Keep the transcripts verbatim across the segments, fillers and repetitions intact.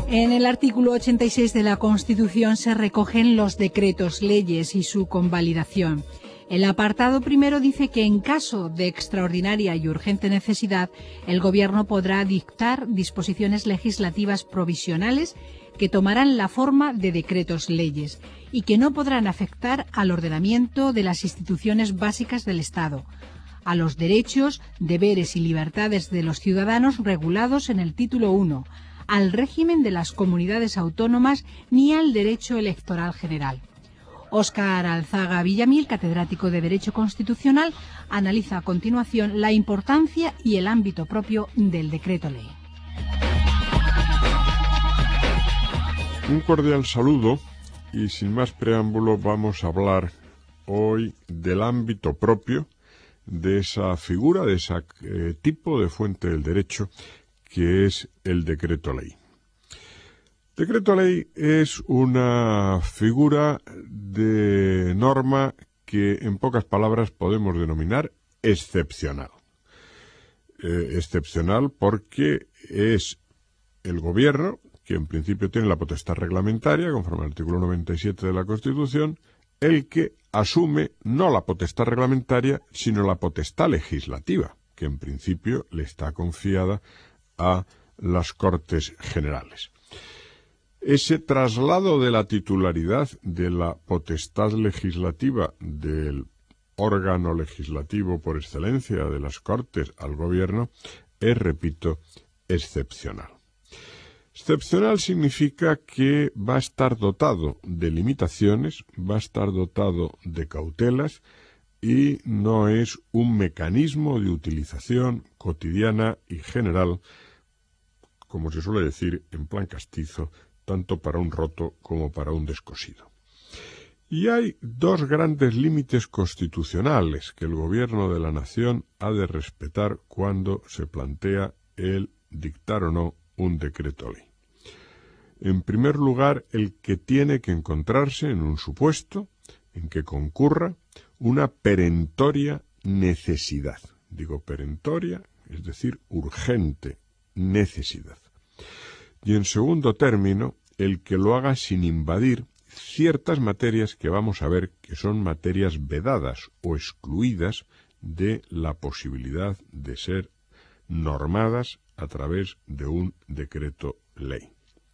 En el artículo ochenta y seis de la Constitución se recogen los decretos leyes y su convalidación. El apartado primero dice que en caso de extraordinaria y urgente necesidad, el Gobierno podrá dictar disposiciones legislativas provisionales que tomarán la forma de decretos leyes y que no podrán afectar al ordenamiento de las instituciones básicas del Estado, a los derechos, deberes y libertades de los ciudadanos regulados en el título primero, al régimen de las comunidades autónomas ni al derecho electoral general. Óscar Alzaga Villamil, catedrático de Derecho Constitucional, analiza a continuación la importancia y el ámbito propio del decreto ley. Un cordial saludo y sin más preámbulo vamos a hablar hoy del ámbito propio de esa figura, de ese eh, tipo de fuente del derecho que es el decreto ley. Decreto ley es una figura de norma que en pocas palabras podemos denominar excepcional. Eh, excepcional porque es el gobierno, que en principio tiene la potestad reglamentaria, conforme al artículo noventa y siete de la Constitución, el que asume no la potestad reglamentaria, sino la potestad legislativa, que en principio le está confiada a las Cortes Generales. Ese traslado de la titularidad de la potestad legislativa del órgano legislativo por excelencia de las Cortes al Gobierno es, repito, excepcional. Excepcional significa que va a estar dotado de limitaciones, va a estar dotado de cautelas y no es un mecanismo de utilización cotidiana y general, como se suele decir en plan castizo, tanto para un roto como para un descosido. Y hay dos grandes límites constitucionales que el gobierno de la nación ha de respetar cuando se plantea el dictar o no un decreto ley. En primer lugar, el que tiene que encontrarse en un supuesto en que concurra una perentoria necesidad. Digo perentoria, es decir, urgente necesidad. Y en segundo término, el que lo haga sin invadir ciertas materias que vamos a ver que son materias vedadas o excluidas de la posibilidad de ser normadas a través de un decreto ley.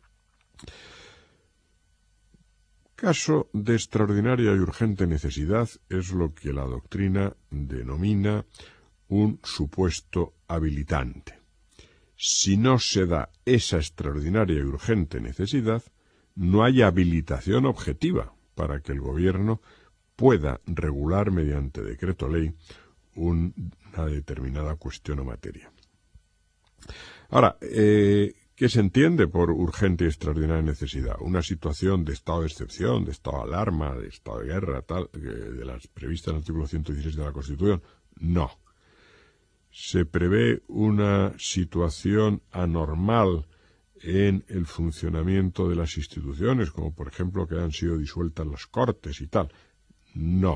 Caso de extraordinaria y urgente necesidad es lo que la doctrina denomina un supuesto habilitante. Si no se da esa extraordinaria y urgente necesidad, no hay habilitación objetiva para que el gobierno pueda regular mediante decreto ley un, una determinada cuestión o materia. Ahora, eh, ¿qué se entiende por urgente y extraordinaria necesidad? Una situación de estado de excepción, de estado de alarma, de estado de guerra, tal, de las previstas en el artículo ciento dieciséis de la Constitución. No. Se prevé una situación anormal en el funcionamiento de las instituciones, como por ejemplo que han sido disueltas las Cortes y tal. No.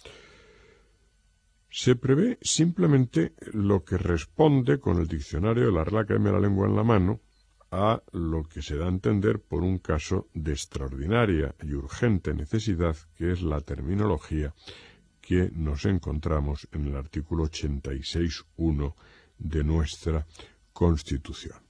Se prevé simplemente lo que responde con el diccionario de la Real Academia de la Lengua en la mano a lo que se da a entender por un caso de extraordinaria y urgente necesidad, que es la terminología que nos encontramos en el artículo ochenta y seis punto uno de nuestra Constitución.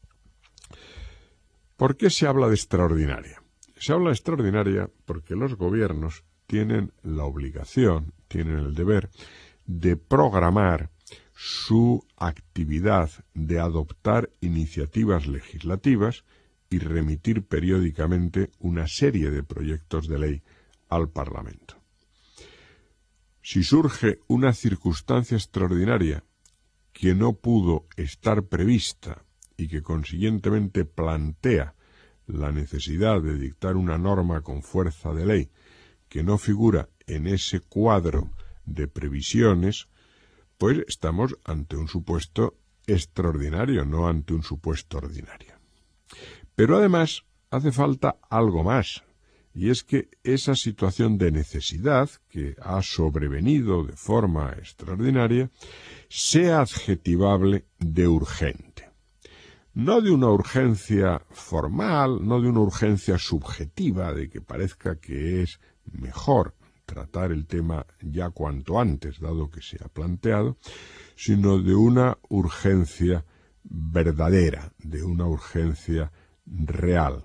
¿Por qué se habla de extraordinaria? Se habla de extraordinaria porque los gobiernos tienen la obligación, tienen el deber de programar su actividad de adoptar iniciativas legislativas y remitir periódicamente una serie de proyectos de ley al Parlamento. Si surge una circunstancia extraordinaria que no pudo estar prevista y que consiguientemente plantea la necesidad de dictar una norma con fuerza de ley que no figura en ese cuadro de previsiones, pues estamos ante un supuesto extraordinario, no ante un supuesto ordinario. Pero además hace falta algo más, y es que esa situación de necesidad que ha sobrevenido de forma extraordinaria sea adjetivable de urgente. no de una urgencia formal, no de una urgencia subjetiva de que parezca que es mejor tratar el tema ya cuanto antes, dado que se ha planteado, sino de una urgencia verdadera, de una urgencia real.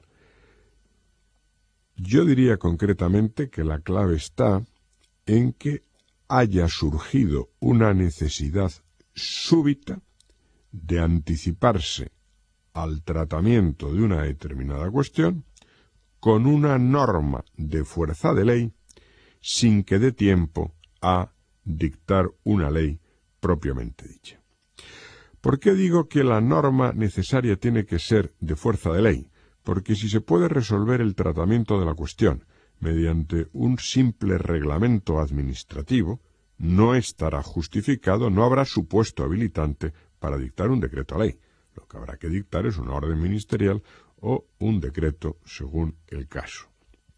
Yo diría concretamente que la clave está en que haya surgido una necesidad súbita de anticiparse al tratamiento de una determinada cuestión con una norma de fuerza de ley sin que dé tiempo a dictar una ley propiamente dicha. ¿Por qué digo que la norma necesaria tiene que ser de fuerza de ley? Porque si se puede resolver el tratamiento de la cuestión mediante un simple reglamento administrativo, no estará justificado, no habrá supuesto habilitante para dictar un decreto ley. Lo que habrá que dictar es una orden ministerial o un decreto según el caso.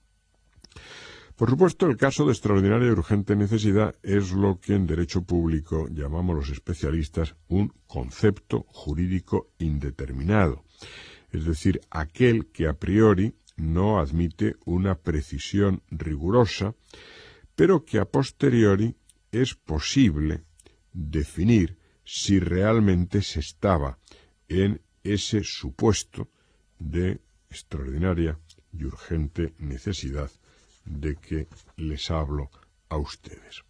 Por supuesto, el caso de extraordinaria y urgente necesidad es lo que en derecho público llamamos los especialistas un concepto jurídico indeterminado, es decir, aquel que a priori no admite una precisión rigurosa, pero que a posteriori es posible definir si realmente se estaba en ese supuesto de extraordinaria y urgente necesidad de que les hablo a ustedes.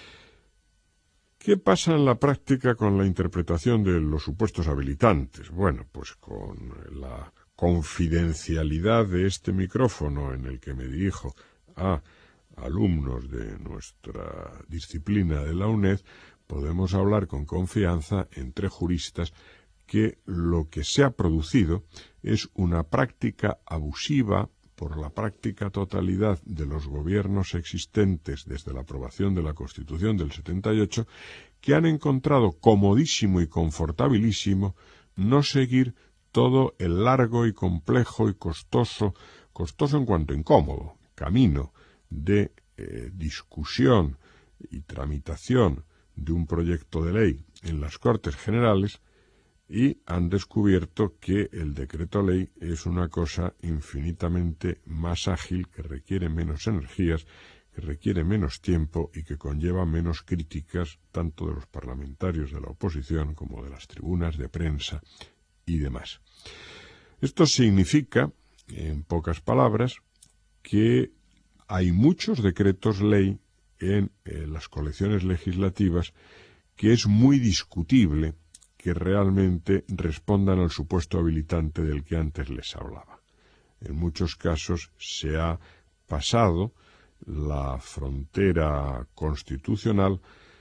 ¿Qué pasa en la práctica con la interpretación de los supuestos habilitantes? Bueno, pues con la confidencialidad de este micrófono en el que me dirijo a alumnos de nuestra disciplina de la UNED, podemos hablar con confianza entre juristas que lo que se ha producido es una práctica abusiva por la práctica totalidad de los gobiernos existentes desde la aprobación de la Constitución del setenta y ocho, que han encontrado comodísimo y confortabilísimo no seguir todo el largo y complejo y costoso, costoso en cuanto incómodo, camino de eh, discusión y tramitación de un proyecto de ley en las Cortes Generales, y han descubierto que el decreto ley es una cosa infinitamente más ágil, que requiere menos energías, que requiere menos tiempo y que conlleva menos críticas tanto de los parlamentarios de la oposición como de las tribunas de prensa y demás. Esto significa, en pocas palabras, que hay muchos decretos ley en eh, las colecciones legislativas que es muy discutible que realmente respondan al supuesto habilitante del que antes les hablaba. En muchos casos se ha pasado la frontera constitucional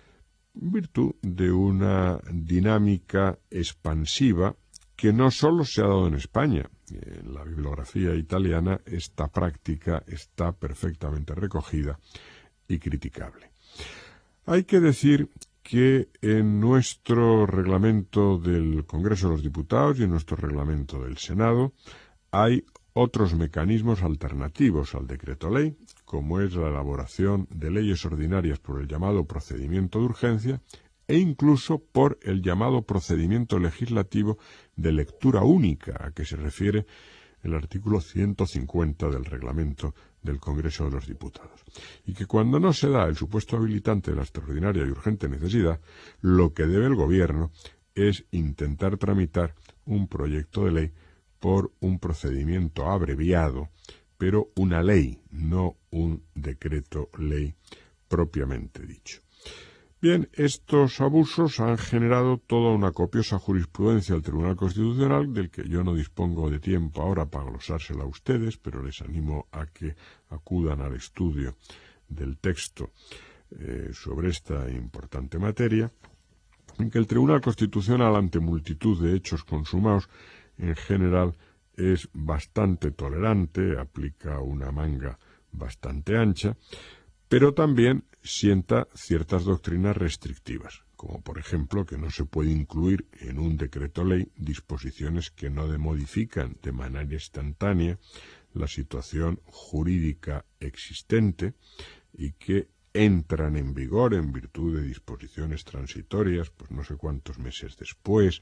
en virtud de una dinámica expansiva que no solo se ha dado en España. En la bibliografía italiana esta práctica está perfectamente recogida y criticable. Hay que decir que en nuestro reglamento del Congreso de los Diputados y en nuestro reglamento del Senado hay otros mecanismos alternativos al decreto ley, como es la elaboración de leyes ordinarias por el llamado procedimiento de urgencia e incluso por el llamado procedimiento legislativo de lectura única, a que se refiere el artículo ciento cincuenta del reglamento del Congreso de los Diputados, y que cuando no se da el supuesto habilitante de la extraordinaria y urgente necesidad, lo que debe el Gobierno es intentar tramitar un proyecto de ley por un procedimiento abreviado, pero una ley, no un decreto ley propiamente dicho. Bien, estos abusos han generado toda una copiosa jurisprudencia del Tribunal Constitucional, del que yo no dispongo de tiempo ahora para glosársela a ustedes, pero les animo a que acudan al estudio del texto eh, sobre esta importante materia, en que el Tribunal Constitucional, ante multitud de hechos consumados, en general es bastante tolerante, aplica una manga bastante ancha, pero también sienta ciertas doctrinas restrictivas, como por ejemplo que no se puede incluir en un decreto ley disposiciones que no modifican de manera instantánea la situación jurídica existente y que entran en vigor en virtud de disposiciones transitorias, pues no sé cuántos meses después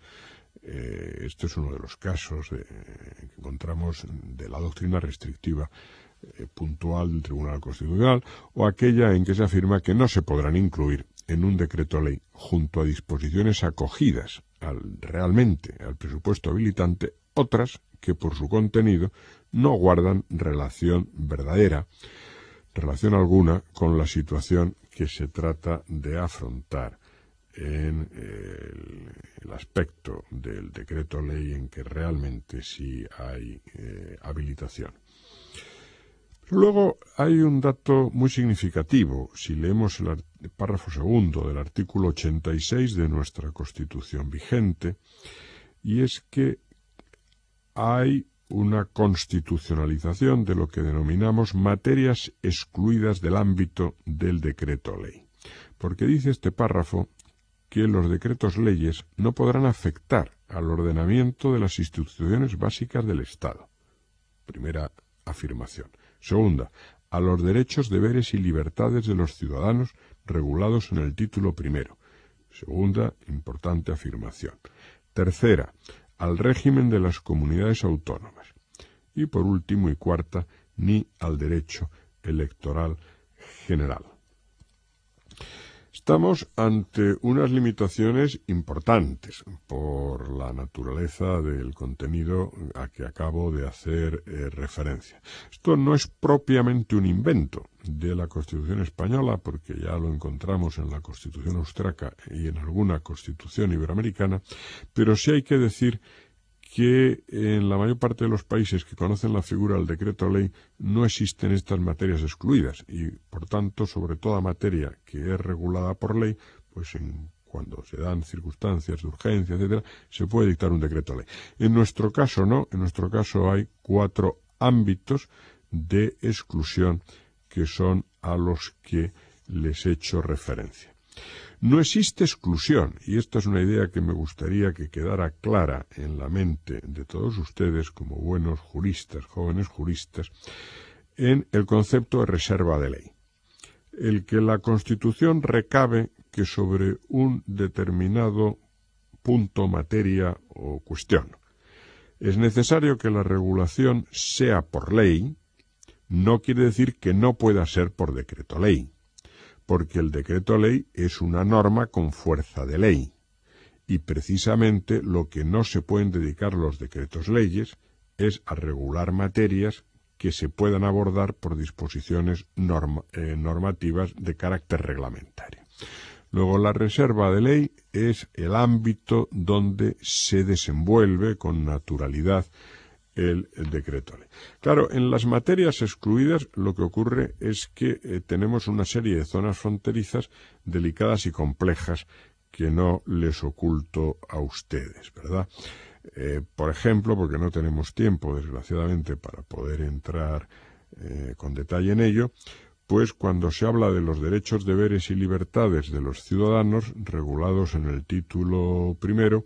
Eh, este es uno de los casos de, que encontramos de la doctrina restrictiva eh, puntual del Tribunal Constitucional, o aquella en que se afirma que no se podrán incluir en un decreto ley, junto a disposiciones acogidas al, realmente al presupuesto habilitante, otras que por su contenido no guardan relación verdadera, relación alguna con la situación que se trata de afrontar en el, el aspecto del decreto ley en que realmente sí hay eh, habilitación. Pero luego hay un dato muy significativo si leemos el, el párrafo segundo del artículo ochenta y seis de nuestra Constitución vigente, y es que hay una constitucionalización de lo que denominamos materias excluidas del ámbito del decreto ley. Porque dice este párrafo que los decretos leyes no podrán afectar al ordenamiento de las instituciones básicas del Estado. Primera afirmación. Segunda, a los derechos, deberes y libertades de los ciudadanos regulados en el título primero. Segunda importante afirmación. Tercera, al régimen de las comunidades autónomas. Y por último y cuarta, ni al derecho electoral general. Estamos ante unas limitaciones importantes por la naturaleza del contenido a que acabo de hacer eh, referencia. Esto no es propiamente un invento de la Constitución española, porque ya lo encontramos en la Constitución austriaca y en alguna Constitución iberoamericana, pero sí hay que decir que en la mayor parte de los países que conocen la figura del decreto ley no existen estas materias excluidas y, por tanto, sobre toda materia que es regulada por ley, pues en, cuando se dan circunstancias de urgencia, etcétera, se puede dictar un decreto ley. En nuestro caso no, en nuestro caso hay cuatro ámbitos de exclusión que son a los que les he hecho referencia. No existe exclusión, y esta es una idea que me gustaría que quedara clara en la mente de todos ustedes como buenos juristas, jóvenes juristas, en el concepto de reserva de ley. El que la Constitución recabe que sobre un determinado punto, materia o cuestión es necesario que la regulación sea por ley, no quiere decir que no pueda ser por decreto ley, porque el decreto ley es una norma con fuerza de ley, y precisamente lo que no se pueden dedicar los decretos leyes es a regular materias que se puedan abordar por disposiciones norma, eh, normativas de carácter reglamentario. Luego, la reserva de ley es el ámbito donde se desenvuelve con naturalidad el, el decreto ley. Claro, en las materias excluidas lo que ocurre es que eh, tenemos una serie de zonas fronterizas delicadas y complejas que no les oculto a ustedes, ¿verdad? Eh, por ejemplo, porque no tenemos tiempo, desgraciadamente, para poder entrar eh, con detalle en ello, pues cuando se habla de los derechos, deberes y libertades de los ciudadanos regulados en el título primero,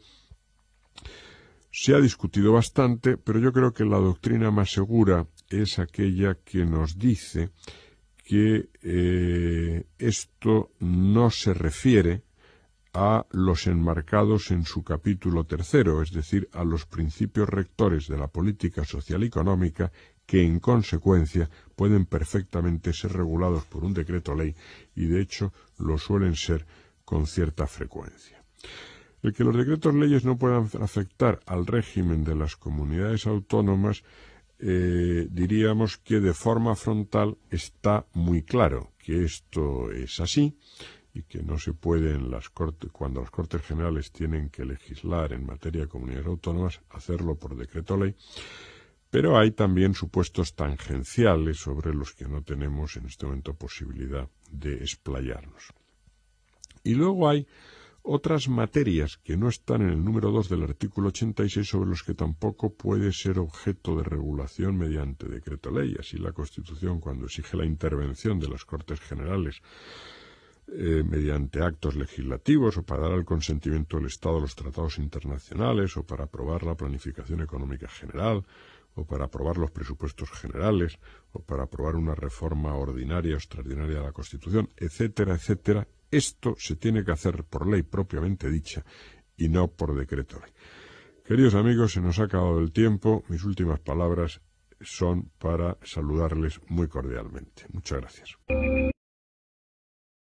se ha discutido bastante, pero yo creo que la doctrina más segura es aquella que nos dice que eh, esto no se refiere a los enmarcados en su capítulo tercero, es decir, a los principios rectores de la política social y económica, que en consecuencia pueden perfectamente ser regulados por un decreto ley y de hecho lo suelen ser con cierta frecuencia. El que los decretos leyes no puedan afectar al régimen de las comunidades autónomas, eh, diríamos que de forma frontal está muy claro que esto es así y que no se puede en las cortes, cuando las Cortes Generales tienen que legislar en materia de comunidades autónomas, hacerlo por decreto ley, pero hay también supuestos tangenciales sobre los que no tenemos en este momento posibilidad de explayarnos. Y luego hay otras materias que no están en el número dos del artículo ochenta y seis, sobre los que tampoco puede ser objeto de regulación mediante decreto ley. Así la Constitución, cuando exige la intervención de las Cortes Generales eh, mediante actos legislativos o para dar el consentimiento del Estado a los tratados internacionales o para aprobar la planificación económica general o para aprobar los presupuestos generales o para aprobar una reforma ordinaria o extraordinaria de la Constitución, etcétera, etcétera, esto se tiene que hacer por ley propiamente dicha y no por decreto ley. Queridos amigos, se nos ha acabado el tiempo. Mis últimas palabras son para saludarles muy cordialmente. Muchas gracias.